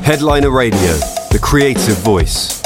Headliner Radio, the creative voice.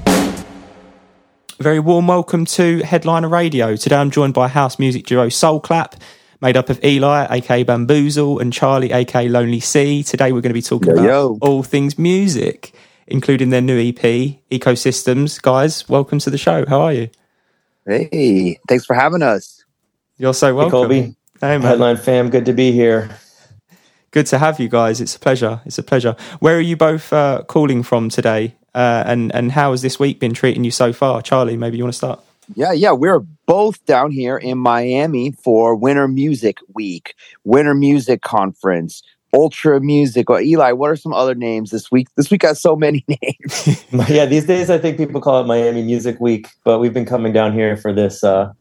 A very warm welcome to Headliner Radio. Today I'm joined by house music duo Soul Clap, made up of Eli, aka Bamboozle, and Charlie, aka Lonely Sea. Today we're going to be talking about all things music, including their new EP, Ecosystems. Guys, welcome to the show. How are you? Hey, thanks for having us. You're so welcome. Hey, Colby. Hey, man. Headline fam, good to be here. Good to have you guys. It's a pleasure. It's a pleasure. Where are you both calling from today? And how has this week been treating you so far? Charlie, maybe you want to start? Yeah. We're both down here in Miami for Winter Music Week, Winter Music Conference, Ultra Music. Or Eli, what are some other names this week? This week got so many names. Yeah, these days I think people call it Miami Music Week, but we've been coming down here for this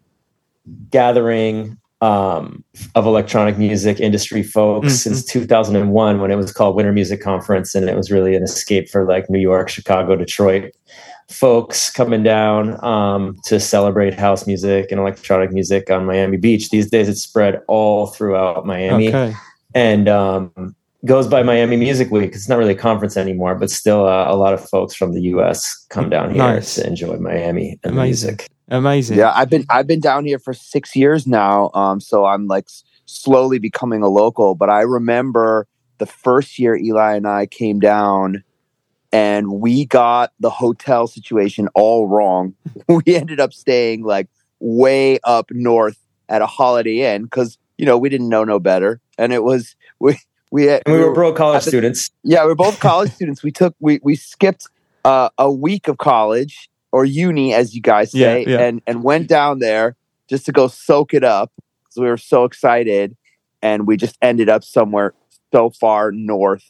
gathering of electronic music industry folks since 2001, when it was called Winter Music Conference, and it was really an escape for like New York, Chicago, Detroit folks coming down to celebrate house music and electronic music on Miami Beach. These days it's spread all throughout Miami, and goes by Miami Music Week. It's not really a conference anymore, but still a lot of folks from the US come down here to enjoy Miami and music. Amazing. Yeah, I've been down here for 6 years now, so I'm like slowly becoming a local. But I remember the first year Eli and I came down, and we got the hotel situation all wrong. We ended up staying like way up north at a Holiday Inn because we didn't know no better, and it was we were broke college students. Yeah, we were both college students. We skipped a week of college, or uni, as you guys say, and went down there just to go soak it up because we were so excited, and we just ended up somewhere so far north.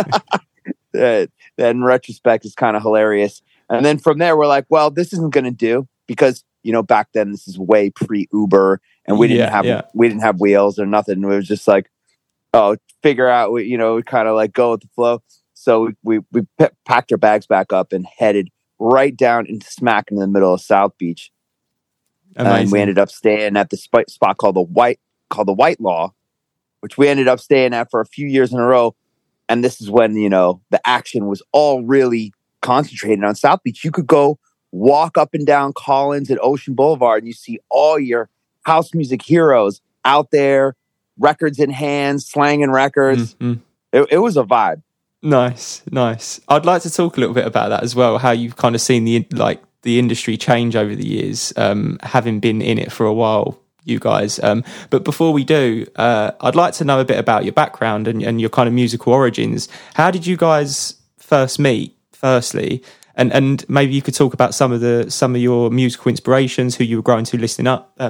that in retrospect is kind of hilarious. And then from there, we're like, well, this isn't going to do because back then this is way pre-Uber, and we didn't have wheels or nothing. It was just like, figure out, we kind of like go with the flow. So we packed our bags back up and headed right down into smack in the middle of South Beach. Amazing. And we ended up staying at the spot called the White Law, which we ended up staying at for a few years in a row. And this is when, the action was all really concentrated on South Beach. You could go walk up and down Collins and Ocean Boulevard, and you see all your house music heroes out there, records in hand, slanging records. It was a vibe. Nice. I'd like to talk a little bit about that as well, how you've kind of seen the industry change over the years, having been in it for a while, you guys. But before we do, I'd like to know a bit about your background and your kind of musical origins. How did you guys first meet, firstly? And maybe you could talk about some of your musical inspirations, who you were listening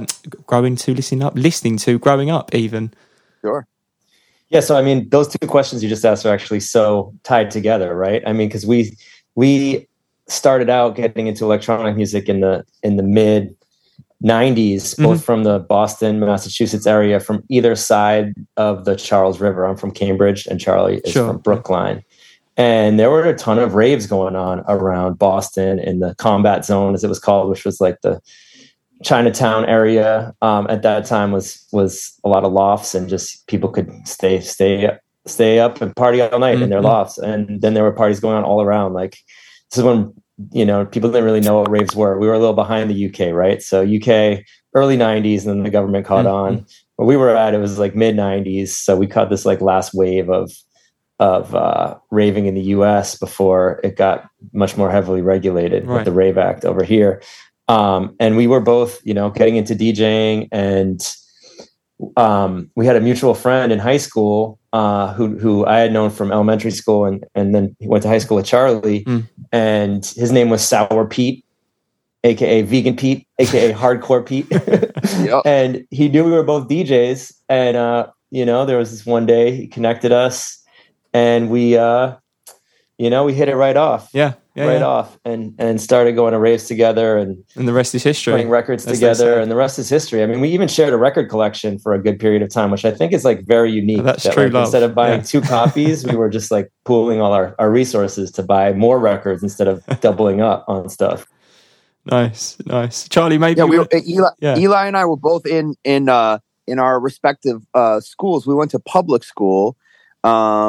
to growing up even. Sure. Yeah, so I mean, those two questions you just asked are actually so tied together, right? I mean, because we started out getting into electronic music in the mid 90s, both from the Boston, Massachusetts area, from either side of the Charles River. I'm from Cambridge, and Charlie is from Brookline. And there were a ton of raves going on around Boston in the Combat Zone, as it was called, which was like the Chinatown area. At that time was a lot of lofts, and just people could stay up and party all night in their lofts. And then there were parties going on all around. Like, this is when people didn't really know what raves were. We were a little behind the UK, right? So UK early 90s, and then the government caught on. Where we were at, it was like mid 90s. So we caught this like last wave of raving in the US before it got much more heavily regulated with the Rave Act over here. And we were both, getting into DJing, and we had a mutual friend in high school who I had known from elementary school, and then he went to high school with Charlie, and his name was Sour Pete, aka Vegan Pete, aka Hardcore Pete. Yep. And he knew we were both DJs, and there was this one day he connected us, and we hit it right off. Off and started going to raves together, and the rest is history. Putting records together, and the rest is history. I mean, we even shared a record collection for a good period of time, which I think is like very unique. That's true love. Instead of buying two copies, we were just like pooling all our resources to buy more records instead of doubling up on stuff. Nice. Charlie, maybe Eli and I were both in our respective schools. We went to public school.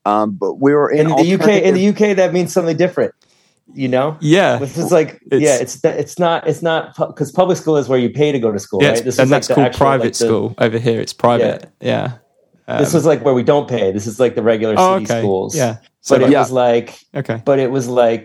But we were in the UK. In the UK, that means something different. You know, this is like it's not because public school is where you pay to go to school, right? This and that's like called actual, private school. Over here, it's private. Yeah. This was like where we don't pay. This is like the regular city schools. Yeah. So but it was like But it was like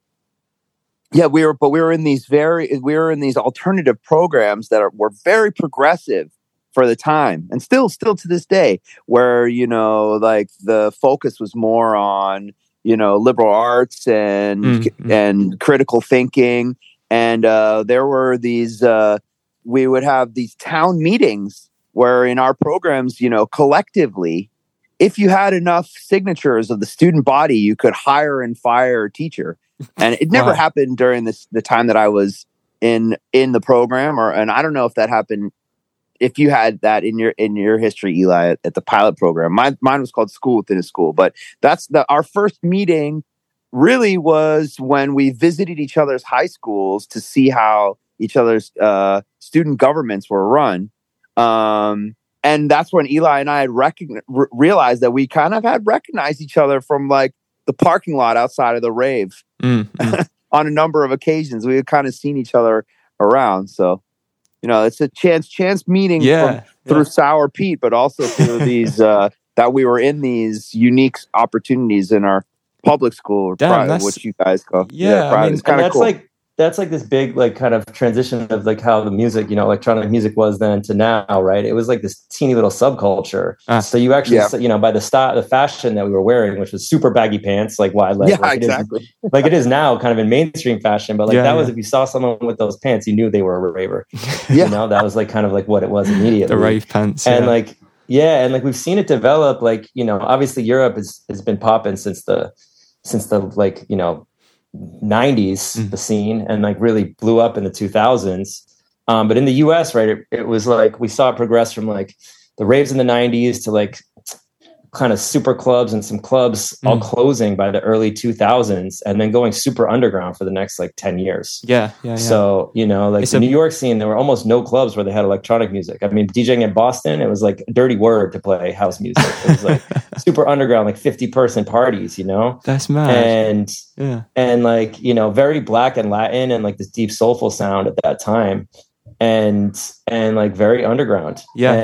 we were in these alternative programs that were very progressive for the time, and still to this day, where like the focus was more on liberal arts and critical thinking. And there were these, we would have these town meetings where in our programs, collectively, if you had enough signatures of the student body, you could hire and fire a teacher. And it never happened during the time that I was in the program, and I don't know if that happened. If you had that in your history, Eli, at the pilot program, mine was called School Within a School. But that's our first meeting. Really was when we visited each other's high schools to see how each other's student governments were run, and that's when Eli and I had realized that we kind of had recognized each other from like the parking lot outside of the rave on a number of occasions. We had kind of seen each other around, so. It's a chance meeting through Sour Pete, but also through these that we were in these unique opportunities in our public school, which you guys call private. It's kind of cool. That's like this big like kind of transition of like how the music, electronic music was then to now, right? It was like this teeny little subculture. So you actually, by the fashion that we were wearing, which was super baggy pants, like wide leg, exactly. Like it is now, kind of in mainstream fashion. But like that was if you saw someone with those pants, you knew they were a raver. That was like kind of like what it was immediately. The rave pants, and like we've seen it develop. Like obviously Europe has been popping since the like 90s, the scene, and like really blew up in the 2000s. But in the US, right, it was like we saw it progress from like the raves in the 90s to like kind of super clubs and some clubs all closing by the early 2000s, and then going super underground for the next like 10 years. So like the New York scene, there were almost no clubs where they had electronic music. I mean, DJing in Boston, it was like a dirty word to play house music. It was like super underground, like 50-person parties. That's mad. And like very black and Latin, and like this deep soulful sound at that time. And like very underground.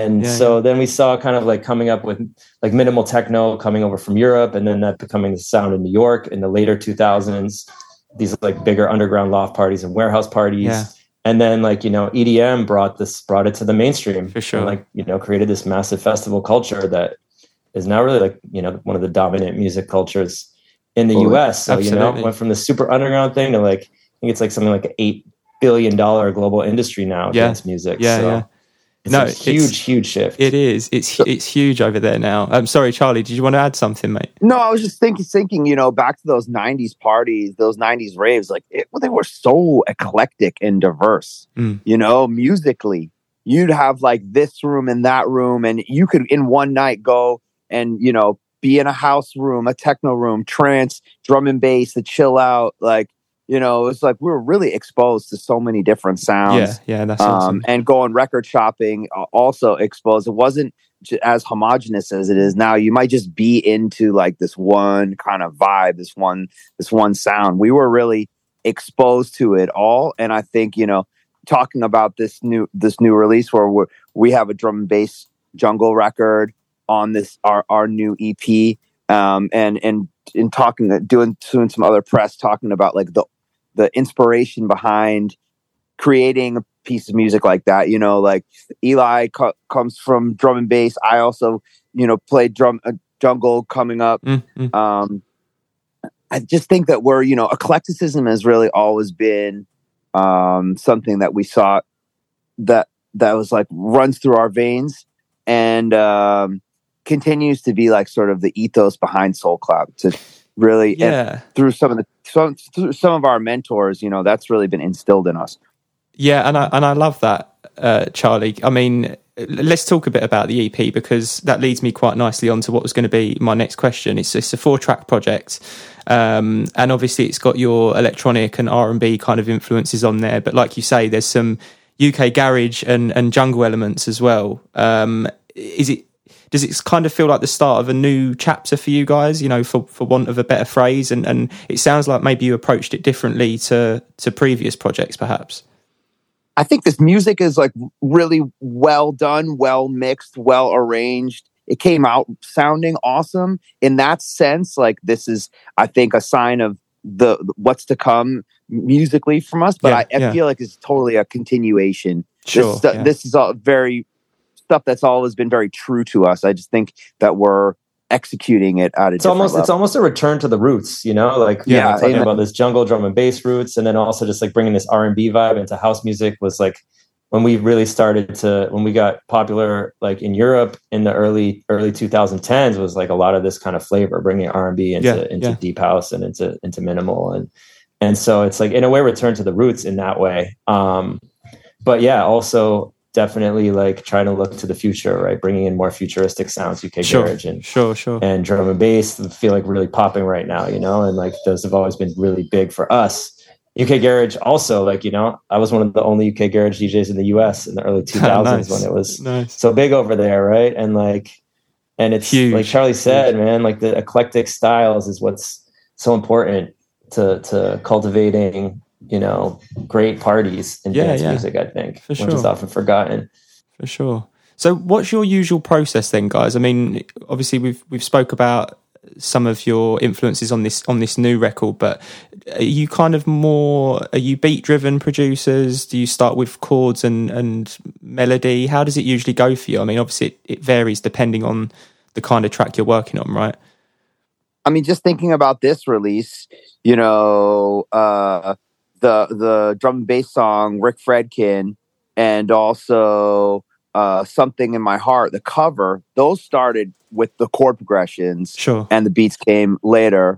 So then we saw kind of like coming up with like minimal techno coming over from Europe, and then that becoming the sound in New York in the later 2000s, these like bigger underground loft parties and warehouse parties. And then like EDM brought it to the mainstream for sure, and like created this massive festival culture that is now really like one of the dominant music cultures in the US. So went from the super underground thing to like I think it's like something like $8 billion global industry now dance music. It's a huge shift. It is. It's huge over there now. I'm sorry, Charlie, did you want to add something, mate? No, I was just thinking, back to those 90s parties, those 90s raves, like they were so eclectic and diverse, musically. You'd have like this room and that room, and you could in one night go and, be in a house room, a techno room, trance, drum and bass, the chill out, like, it's like we were really exposed to so many different sounds. That's awesome. And going record shopping, also exposed. It wasn't as homogenous as it is now. You might just be into like this one kind of vibe, this one sound. We were really exposed to it all, and I think talking about this new release where we have a drum and bass jungle record on this our new EP, and in talking, doing some other press, talking about like the inspiration behind creating a piece of music like that. Like Eli comes from drum and bass. I also, played jungle coming up. I just think that we're, eclecticism has really always been something that we saw that was like runs through our veins, and continues to be like sort of the ethos behind Soul Clap. To really, through some of our mentors, that's really been instilled in us. Yeah, and I love that, Charlie. I mean, let's talk a bit about the EP, because that leads me quite nicely onto what was going to be my next question. It's a 4-track project, and obviously it's got your electronic and R&B kind of influences on there. But like you say, there's some UK garage and jungle elements as well. does it kind of feel like the start of a new chapter for you guys, you know, for want of a better phrase? And it sounds like maybe you approached it differently to previous projects, perhaps. I think this music is like really well done, well mixed, well arranged. It came out sounding awesome in that sense. Like, this is, I think, a sign of the what's to come musically from us. But I feel like it's totally a continuation. Sure. This is all very stuff that's always been very true to us. I just think that we're executing it at a different level. It's almost a return to the roots, you know, like talking about this jungle drum and bass roots, and then also just like bringing this R&B vibe into house music was like when we really when we got popular, like in Europe in the early 2010s, was like a lot of this kind of flavor, bringing R&B into deep house and into minimal, and so it's like in a way return to the roots in that way. But yeah, also definitely like trying to look to the future, right? Bringing in more futuristic sounds, UK garage and and drum and bass feel like really popping right now, you know, and like those have always been really big for us. UK garage also, like, you know, I was one of the only UK garage DJs in the US in the early 2000s when it was so big over there, right? And it's huge. Like Charlie said, man, like the eclectic styles is what's so important to cultivating, you know, great parties in dance music, I think, which is often forgotten. For sure. So what's your usual process then, guys? I mean, obviously we've spoke about some of your influences on this new record, but are you beat driven producers? Do you start with chords and melody? How does it usually go for you? I mean, obviously it varies depending on the kind of track you're working on, right? I mean, just thinking about this release, you know, the drum and bass song Rick Fredkin, and also Something in My Heart, the cover, those started with the chord progressions, and the beats came later.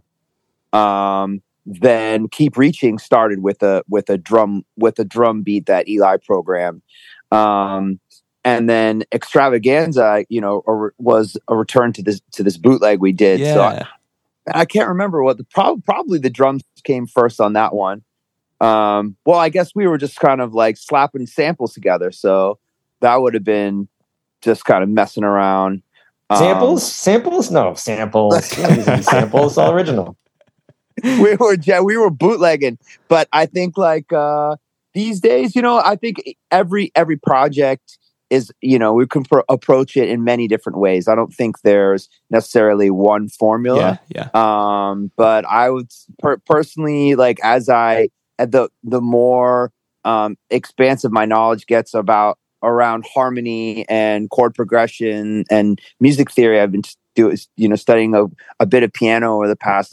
Then Keep Reaching started with a drum beat that Eli programmed, and then Extravaganza, you know, was a return to this bootleg we did. So I can't remember what probably the drums came first on that one. Well, I guess we were just kind of like slapping samples together, so that would have been just kind of messing around. Samples? No, samples. Samples, all original. We were bootlegging, but I think like these days, you know, I think every project is, you know, we can approach it in many different ways. I don't think there's necessarily one formula. But I would personally, like, as the more expansive my knowledge gets around harmony and chord progression and music theory, I've been studying a bit of piano over the past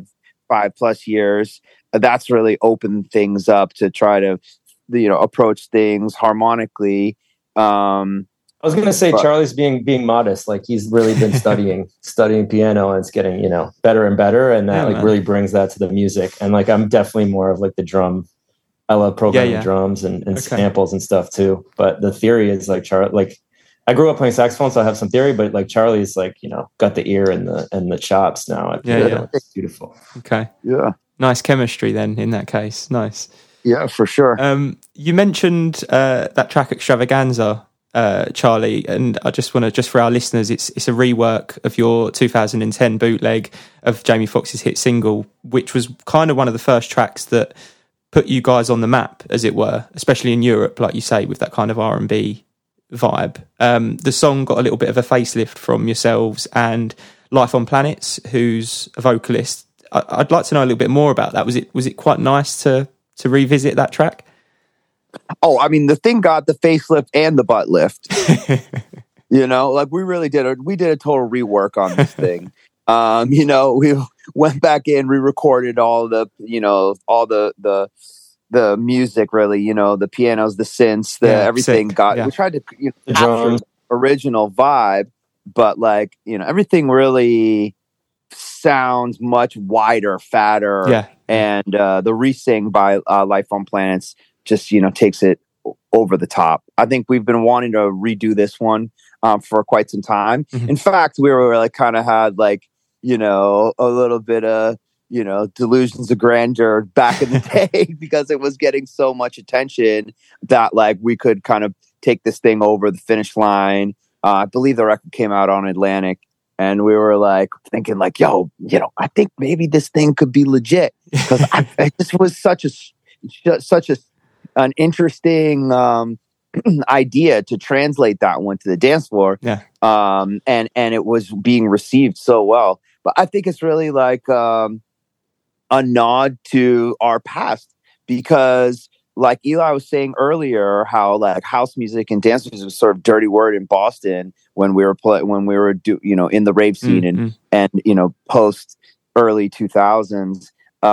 5+ years. That's really opened things up to try to, you know, approach things harmonically. I was going to say, Charlie's being modest. Like, he's really been studying piano, and it's getting, you know, better and better. And that really brings that to the music. And like, I'm definitely more of like the drum. I love programming drums and samples and stuff too. But the theory is like I grew up playing saxophone, so I have some theory, but like Charlie's like, you know, got the ear and the chops now. It's beautiful. Okay. Yeah. Nice chemistry then in that case. Nice. Yeah, for sure. You mentioned that track Extravaganza, Charlie, and I just want to, just for our listeners, it's a rework of your 2010 bootleg of Jamie Foxx's hit single, which was kind of one of the first tracks that put you guys on the map, as it were, especially in Europe, like you say, with that kind of R&B vibe. The song got a little bit of a facelift from yourselves and Life on Planets, who's a vocalist. I'd like to know a little bit more about that. Was it quite nice to revisit that track? Oh, I mean, the thing got the facelift and the butt lift. You know, like we did a total rework on this thing. You know, we went back in, re-recorded all the music, really, you know, the pianos, the synths, everything sick. We tried to capture the original vibe, but like, you know, everything really sounds much wider, fatter, and the re-sing by Life on Planets just, you know, takes it over the top. I think we've been wanting to redo this one for quite some time. Mm-hmm. In fact, we were like kind of had like, you know, a little bit of, you know, delusions of grandeur back in the day because it was getting so much attention that like we could kind of take this thing over the finish line I believe the record came out on Atlantic, and we were like thinking like, yo, I think maybe this thing could be legit, because it just was such an interesting idea to translate that one to the dance floor. Yeah. And it was being received so well. But I think it's really like a nod to our past, because like Eli was saying earlier, how like house music and dance music was sort of dirty word in Boston when we were in the rave scene and post early 2000s.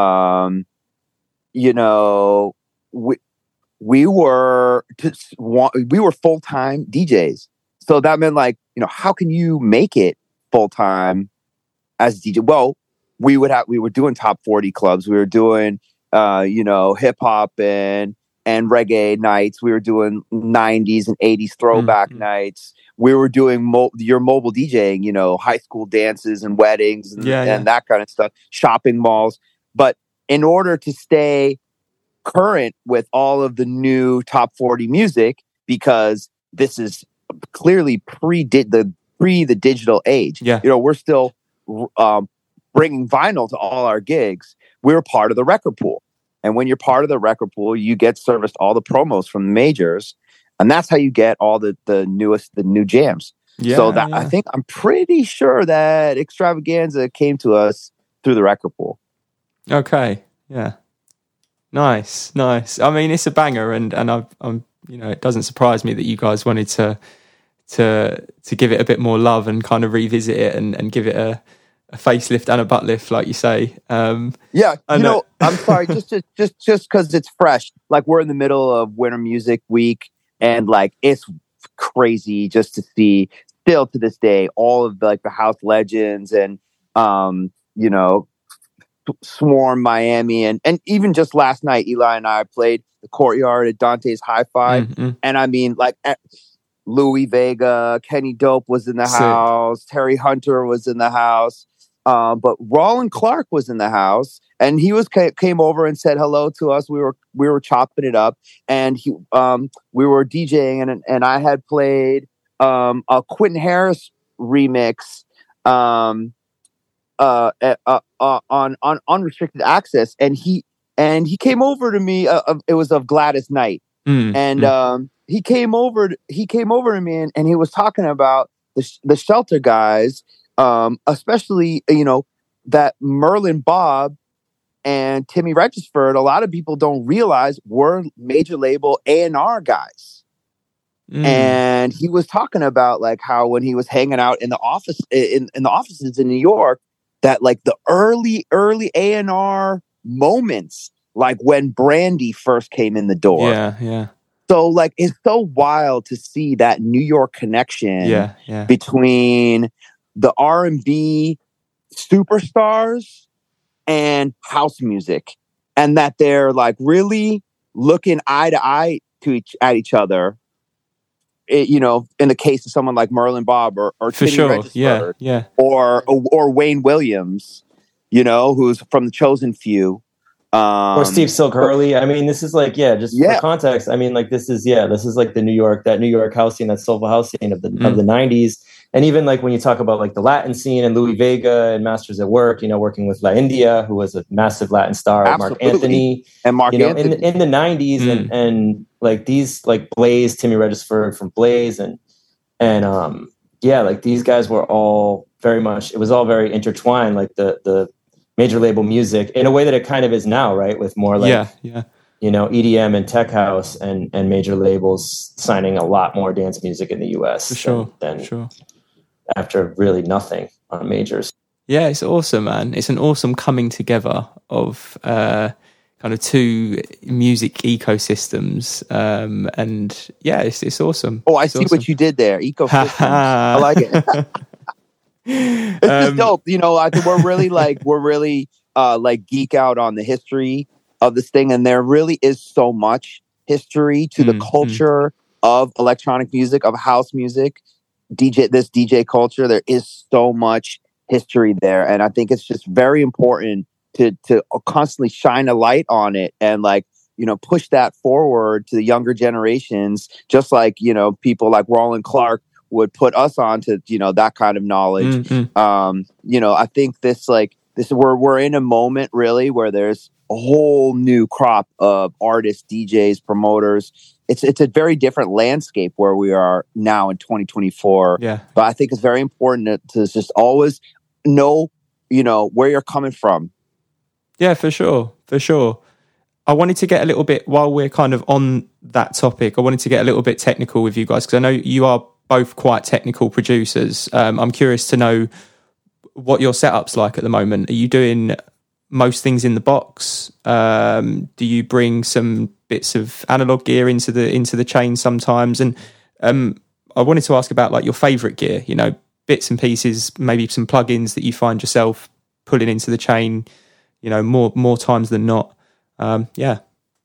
We were full-time DJs. So that meant like, how can you make it full-time as DJ? Well, we were doing top 40 clubs. We were doing, hip hop and reggae nights. We were doing 90s and 80s throwback nights. We were doing your mobile DJing, high school dances and weddings and that kind of stuff, shopping malls. But in order to stay current with all of the new top 40 music, because this is clearly pre the digital age. Yeah. We're still bringing vinyl to all our gigs. We're part of the record pool. And when you're part of the record pool, you get serviced all the promos from the majors. And that's how you get all the new jams. Yeah, so that I think I'm pretty sure that Extravaganza came to us through the record pool. Okay. Yeah. Nice. I mean, it's a banger, and I'm it doesn't surprise me that you guys wanted to give it a bit more love and kind of revisit it and give it a facelift and a butt lift, like you say. I'm sorry, just because it's fresh. Like, we're in the middle of Winter Music Week, and like it's crazy just to see, still to this day, all of the house legends and Swarm Miami, and even just last night, Eli and I played the Courtyard at Dante's Hi-Fi, and I mean, like, Louis Vega, Kenny Dope was in the house, Terry Hunter was in the house, but Roland Clark was in the house, and he came over and said hello to us. We were chopping it up, and we were DJing, and I had played a Quentin Harris remix on unrestricted access, and he came over to me. It was of Gladys Knight, and he came over to me, and he was talking about the Shelter guys, especially that Merlin Bob and Timmy Regisford. A lot of people don't realize were major label A&R guys. And he was talking about like how when he was hanging out in the office in the offices in New York, that like the early A&R moments, like when Brandy first came in the door. Yeah. So like it's so wild to see that New York connection between the R&B superstars and house music, and that they're like really looking eye to eye at each other. In the case of someone like Merlin Bob or Timmy Regisford, or Wayne Williams, who's from the Chosen Few, or Steve Silk Hurley. I mean, this is like for context. I mean, like this is like the New York house scene, that soulful house scene of the 90s, and even like when you talk about like the Latin scene and Louis Vega and Masters at Work, working with La India, who was a massive Latin star, Absolutely. Mark Anthony, in the 90s, and like these like Blaze, Timmy Regisford from Blaze, and like these guys were all very much. It was all very intertwined, like the major label music in a way that it kind of is now, right? With more like EDM and tech house and major labels signing a lot more dance music in the US than after really nothing on majors. Yeah, it's awesome, man. It's an awesome coming together of kind of two music ecosystems, and it's awesome. Oh, see what you did there, ecosystems. I like it. It's just dope. I think we're really like geek out on the history of this thing, and there really is so much history to the culture of electronic music, of house music, DJ culture. There is so much history there, and I think it's just very important to constantly shine a light on it and like push that forward to the younger generations, just like people like Roland Clark would put us on to, that kind of knowledge. I think we're in a moment really where there's a whole new crop of artists, DJs, promoters. It's a very different landscape where we are now in 2024. Yeah. But I think it's very important to just always know, where you're coming from. Yeah, for sure. I wanted to get a little bit, while we're kind of on that topic, I wanted to get a little bit technical with you guys, because I know you are both quite technical producers. I'm curious to know what your setup's like at the moment. Are you doing most things in the box? Do you bring some bits of analog gear into the chain sometimes? And I wanted to ask about like your favorite gear, bits and pieces, maybe some plugins that you find yourself pulling into the chain, more times than not. Yeah.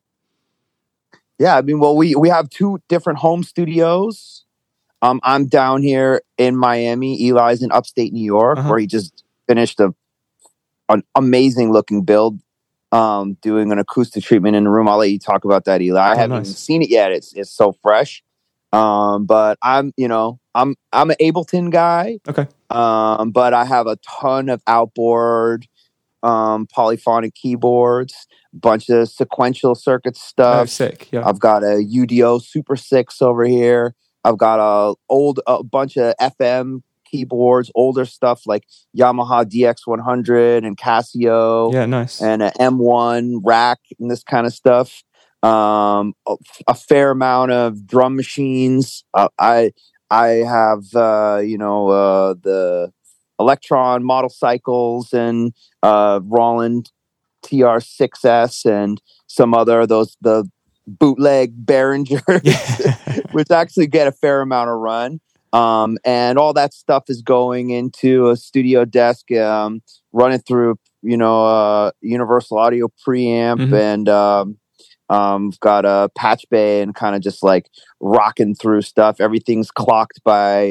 I mean, well, we have two different home studios. I'm down here in Miami. Eli's in upstate New York, where he just finished an amazing looking build, doing an acoustic treatment in the room. I'll let you talk about that, Eli. I haven't even seen it yet. It's so fresh. But I'm an Ableton guy. Okay. But I have a ton of outboard, polyphonic keyboards, bunch of sequential circuit stuff. Oh, sick. Yeah. I've got a UDO Super 6 over here. I've got a bunch of FM keyboards, older stuff like Yamaha DX100 and Casio. Yeah, nice. And an M1 rack and this kind of stuff. A fair amount of drum machines. I have the Electron model cycles and Roland TR6S and some other the bootleg Behringers, which actually get a fair amount of run. And all that stuff is going into a studio desk, running through Universal Audio preamp, and got a patch bay and kind of just like rocking through stuff. Everything's clocked by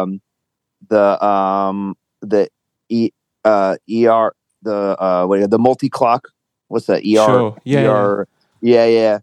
the multi-clock. What's that? ER? Sure. Yeah. ER, yeah.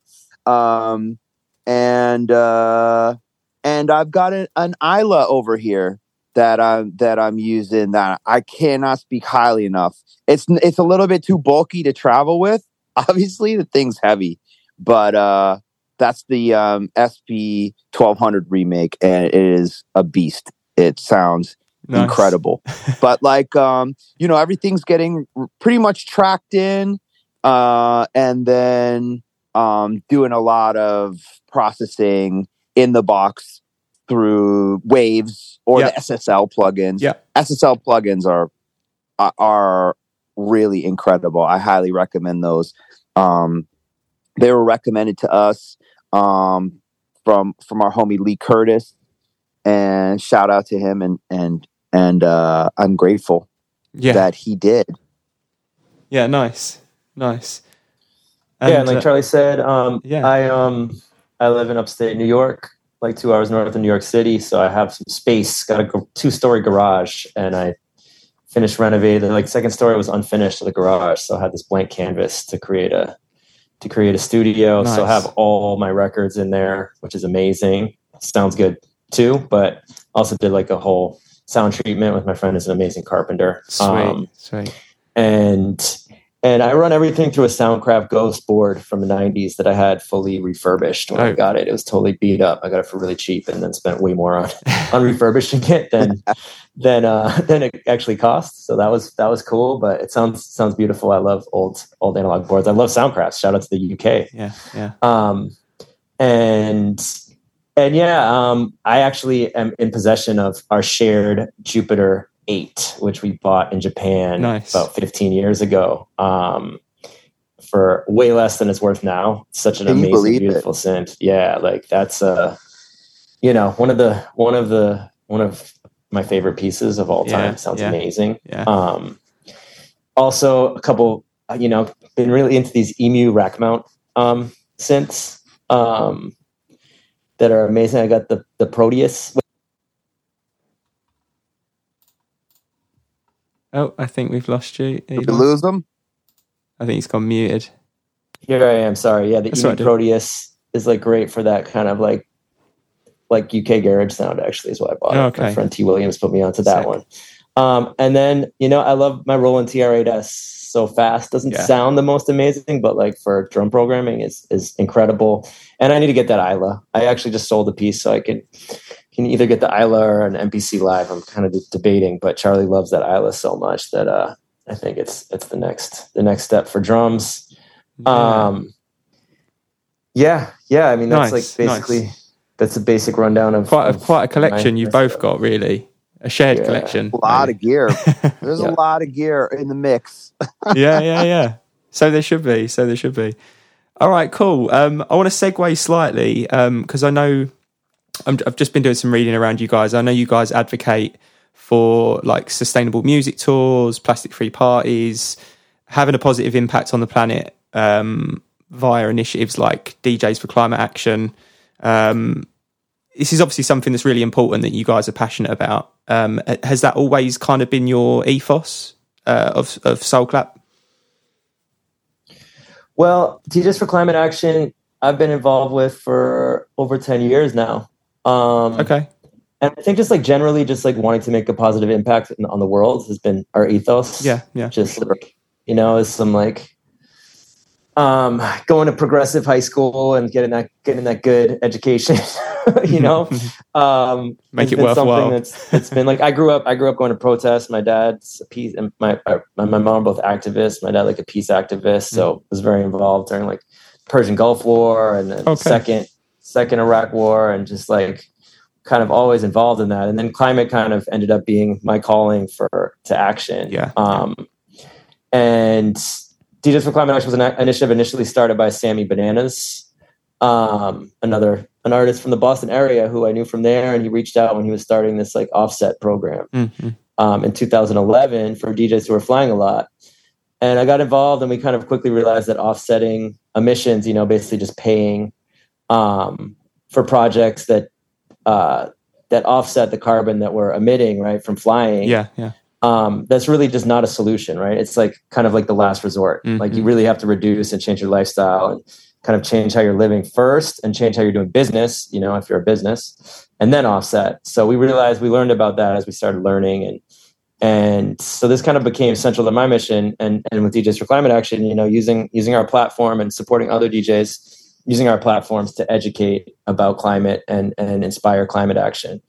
And I've got an Isla over here that I'm using that I cannot speak highly enough. It's a little bit too bulky to travel with. Obviously, the thing's heavy, but that's the SP 1200 remake, and it is a beast. It sounds incredible. But like everything's getting pretty much tracked in, and then doing a lot of processing in the box through Waves or the SSL plugins. Yeah. SSL plugins are really incredible. I highly recommend those. They were recommended to us from our homie Lee Curtis, and shout out to him, and I'm grateful that he did. Yeah, nice. And like Charlie said, I live in upstate New York, like 2 hours north of New York City, so I have some space. Got a 2-story garage, and I finished renovating. Like second story was unfinished of the garage, so I had this blank canvas to create a studio. Nice. So I have all my records in there, which is amazing. Sounds good too, but also did like a whole sound treatment with my friend who's an amazing carpenter. Sweet. And I run everything through a Soundcraft Ghost board from the 90s that I had fully refurbished when I got it. It was totally beat up. I got it for really cheap and then spent way more on refurbishing it than it actually cost. So that was cool, but it sounds beautiful. I love old analog boards. I love Soundcraft. Shout out to the UK. Yeah. I actually am in possession of our shared Jupiter 8, which we bought in Japan about 15 years ago, for way less than it's worth now. Such an amazing, beautiful synth. Yeah, like that's one of my favorite pieces of all time. Sounds amazing. Yeah. Also a couple, been really into these EMU rack mount synths that are amazing. I got the Proteus. Oh, I think we've lost you. Did we lose them? I think he's gone muted. Here I am. Sorry. Yeah, the EMU Proteus is like great for that kind of like like UK garage sound. Actually, is what I bought. Okay. My friend T Williams put me onto that one. And then I love my Roland TR-8S. So fast, doesn't sound the most amazing, but like for drum programming is incredible. And I need to get that Isla. I actually just sold a piece, so I can either get the Isla or an MPC Live. I'm kind of debating, but Charlie loves that Isla so much that I think it's the next step for drums. I mean, that's like basically that's a basic rundown of quite a collection you've both got, really. A shared collection. A lot of gear. There's a lot of gear in the mix. Yeah. So there should be. All right, cool. I want to segue slightly because I know I've just been doing some reading around you guys. I know you guys advocate for like sustainable music tours, plastic-free parties, having a positive impact on the planet via initiatives like DJs for Climate Action. This is obviously something that's really important that you guys are passionate about. Has that always kind of been your ethos of Soulclap? Well, DJs for Climate Action, I've been involved with for over 10 years now. Okay. And I think just like generally just like wanting to make a positive impact on the world has been our ethos. Yeah. Just like, is some like going to progressive high school and getting that good education, make it worthwhile. It's been like I grew up going to protests. My dad's a peace, and my mom are both activists. My dad like a peace activist, so was very involved during like Persian Gulf War and then second Iraq War, and just like kind of always involved in that. And then climate kind of ended up being my calling to action. Yeah. And DJs for Climate Action was an initiative initially started by Sammy Bananas, an artist from the Boston area who I knew from there, and he reached out when he was starting this like offset program in 2011 for DJs who were flying a lot. And I got involved, and we kind of quickly realized that offsetting emissions, basically just paying for projects that offset the carbon that we're emitting, right, from flying. Yeah. That's really just not a solution, right? It's like kind of like the last resort. Like you really have to reduce and change your lifestyle and kind of change how you're living first and change how you're doing business, if you're a business, and then offset. So we learned about that as we started learning. And so this kind of became central to my mission. And with DJs for Climate Action, using our platform and supporting other DJs, using our platforms to educate about climate and inspire climate action.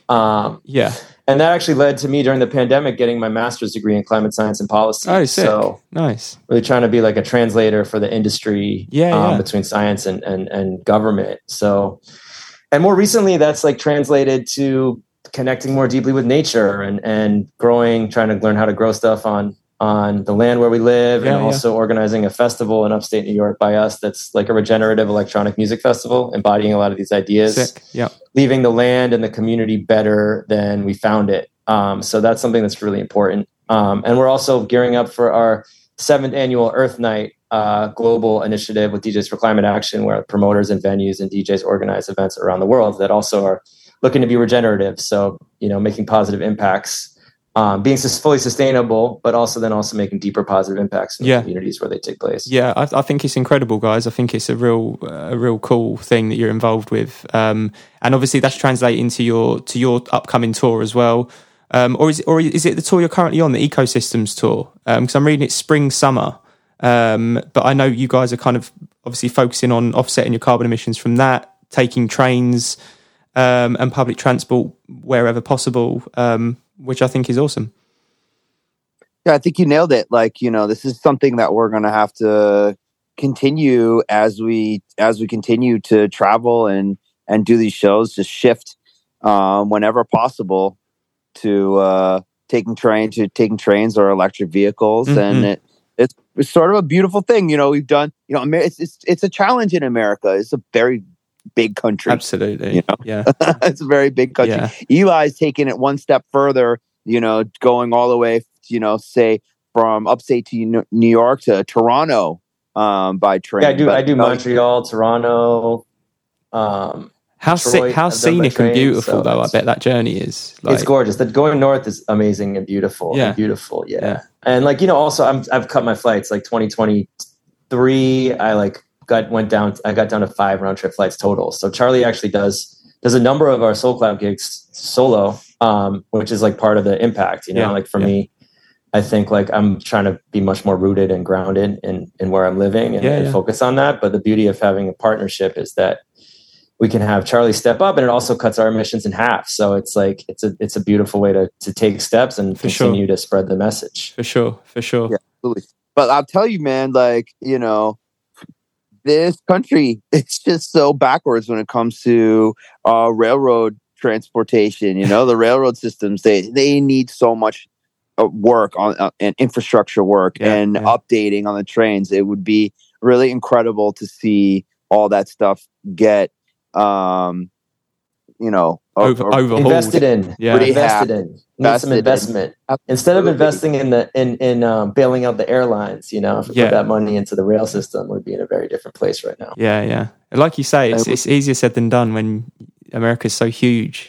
And that actually led to me during the pandemic getting my master's degree in climate science and policy. Oh, sick. So nice. Really trying to be like a translator for the industry between science and government. So, and more recently that's like translated to connecting more deeply with nature and trying to learn how to grow stuff on the land where we live, and also organizing a festival in upstate New York by us that's like a regenerative electronic music festival, embodying a lot of these ideas. Sick. Yeah. Leaving the land and the community better than we found it. So that's something that's really important. And we're also gearing up for our 7th annual Earth Night global initiative with DJs for Climate Action, where promoters and venues and DJs organize events around the world that also are looking to be regenerative. So, making positive impacts. Being fully sustainable, but also making deeper positive impacts in the communities where they take place. Yeah, I think it's incredible, guys. I think it's a real cool thing that you're involved with, and obviously that's translating to your upcoming tour as well. Or is it the tour you're currently on, the Ecosystems tour? Because I'm reading it's spring summer, but I know you guys are kind of obviously focusing on offsetting your carbon emissions from that, taking trains and public transport wherever possible. Which I think is awesome. Yeah, I think you nailed it. Like, this is something that we're going to have to continue as we continue to travel and do these shows, just shift whenever possible to taking trains or electric vehicles. And it's sort of a beautiful thing. We've done, it's a challenge in America. It's a very big country. Absolutely. Yeah. It's a very big country. Yeah. Eli's taking it one step further, going all the way, say from upstate to New York to Toronto by train. Yeah, I do Montreal, Toronto. How scenic and beautiful though. I bet that journey is. It's gorgeous. Going north is amazing and beautiful. Yeah. Beautiful. Yeah. And also I've cut my flights like 2023. I got down to 5 round trip flights total. So Charlie actually does there's a number of our Soul Clap gigs solo, which is like part of the impact, you know, like for me, I think like I'm trying to be much more rooted and grounded in where I'm living and focus on that. But the beauty of having a partnership is that we can have Charlie step up, and it also cuts our emissions in half. So it's like it's a beautiful way to take steps and continue to spread the message. For sure. Yeah, absolutely. But I'll tell you, man, like, you know, this country, it's just so backwards when it comes to railroad transportation. You know, the railroad systems, they need so much work on and infrastructure work and updating on the trains. It would be really incredible to see all that stuff get you know, overhauled. Invested in. Need some investment. Instead of investing in bailing out the airlines, you know, if we put that money into the rail system, we'd be in a very different place right now. Yeah. Like you say, it's easier said than done when America's so huge.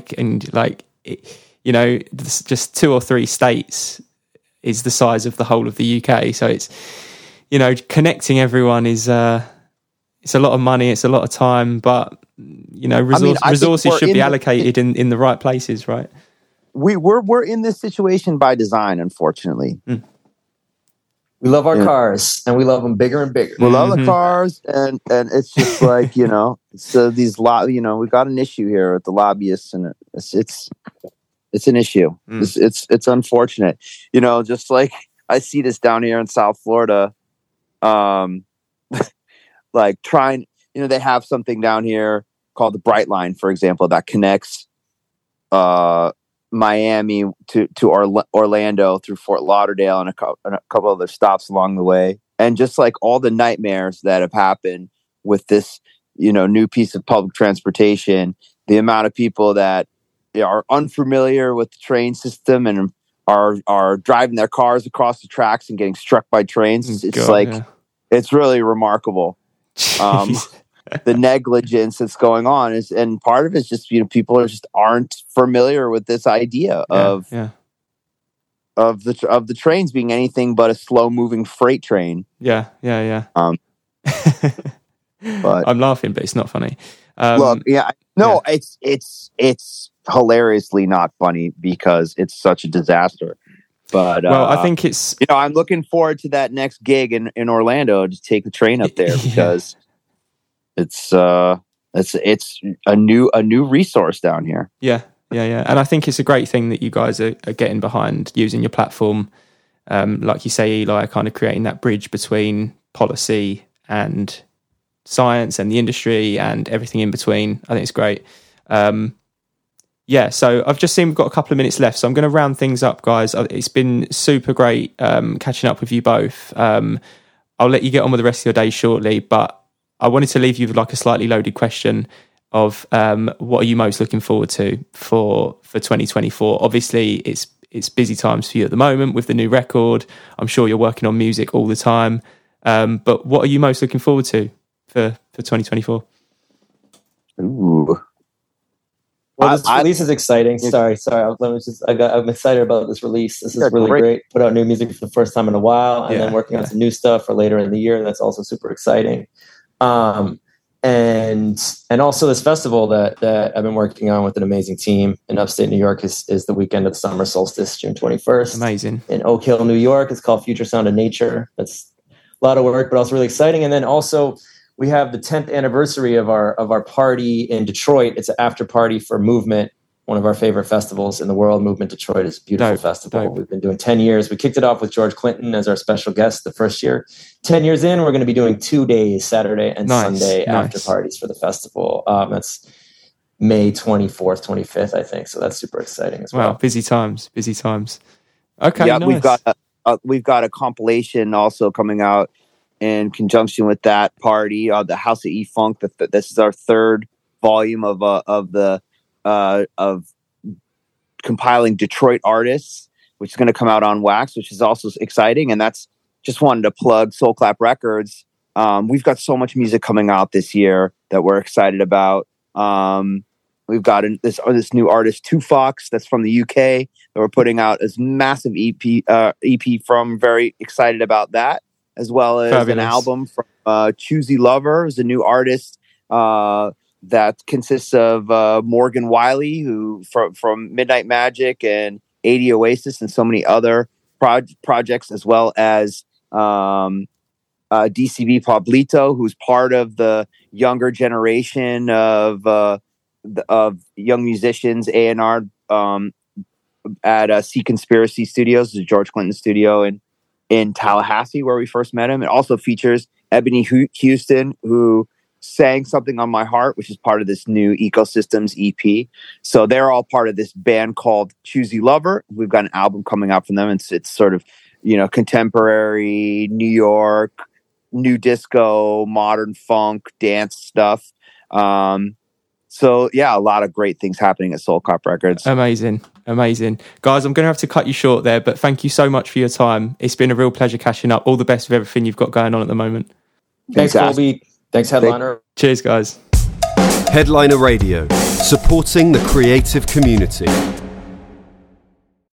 You know, just 2 or 3 states is the size of the whole of the UK. So it's, you know, connecting everyone is it's a lot of money, it's a lot of time, but you know, resources should be allocated in the right places, right? We're in this situation by design, unfortunately. We love our cars, and we love them bigger and bigger. We love the cars, and it's just like, you know, so you know, we've got an issue here with the lobbyists, and it's an issue. It's unfortunate, you know. Just like I see this down here in South Florida, like trying, you know, they have something down here called the Bright Line, for example, that connects Miami to Orlando through Fort Lauderdale and a couple other stops along the way. And just like all the nightmares that have happened with this, you know, new piece of public transportation, the amount of people that are unfamiliar with the train system and are driving their cars across the tracks and getting struck by trains. It's really remarkable. The negligence that's going on and part of it's just, you know, people aren't familiar with this idea of the trains being anything but a slow moving freight train. But I'm laughing, but it's not funny. It's hilariously not funny because it's such a disaster. But I think it's, you know, I'm looking forward to that next gig in Orlando to take the train up there because it's a new resource down here. Yeah. And I think it's a great thing that you guys are getting behind, using your platform, like you say, Eli, kind of creating that bridge between policy and science and the industry and everything in between. I think it's great. So I've just seen we've got a couple of minutes left, so I'm going to round things up, guys. It's been super great catching up with you both. I'll let you get on with the rest of your day shortly, but I wanted to leave you with like a slightly loaded question of what are you most looking forward to for 2024? Obviously, it's busy times for you at the moment with the new record. I'm sure you're working on music all the time, but what are you most looking forward to for 2024? Ooh. Well, this release is exciting. Sorry. I'm excited about this release. This is really great. Put out new music for the first time in a while, and then working on some new stuff for later in the year. That's also super exciting. And also this festival that I've been working on with an amazing team in upstate New York is the weekend of the summer solstice, June 21st. Amazing. In Oak Hill, New York. It's called Future Sound of Nature. That's a lot of work, but also really exciting. And then also we have the 10th anniversary of our party in Detroit. It's an after party for Movement, one of our favorite festivals in the world. Movement Detroit is a beautiful festival. Dope. We've been doing 10 years. We kicked it off with George Clinton as our special guest the first year. 10 years in, we're going to be doing 2 days, Saturday and Sunday after parties for the festival. That's May 24th, 25th, I think. So that's super exciting as well. Wow, busy times. Okay, yeah, nice. We've got a compilation also coming out in conjunction with that party, the House of E-Funk. This is our third volume of compiling Detroit artists, which is going to come out on wax, which is also exciting. And that's just wanted to plug Soul Clap Records. We've got so much music coming out this year that we're excited about. We've got this new artist, Two Fox, that's from the UK, that we're putting out as massive EP from. Very excited about that, as well as an album from Choosy Lover, is a new artist that consists of Morgan Wiley, who from Midnight Magic and 80 Oasis and so many other projects, as well as DCB Pablito, who's part of the younger generation of young musicians, A&R at Seaconspiracy Studios, the George Clinton studio in Tallahassee, where we first met him. It also features Ebony Houston, who sang Something on My Heart, which is part of this new Ecosystems EP. So they're all part of this band called Choosy Lover. We've got an album coming out from them. It's sort of, contemporary New York, new disco, modern funk, dance stuff. So yeah, a lot of great things happening at Soul Cop Records. Amazing. Guys, I'm going to have to cut you short there, but thank you so much for your time. It's been a real pleasure catching up. All the best with everything you've got going on at the moment. Thanks, Colby. Thanks, Headliner. Cheers, guys. Headliner Radio, supporting the creative community.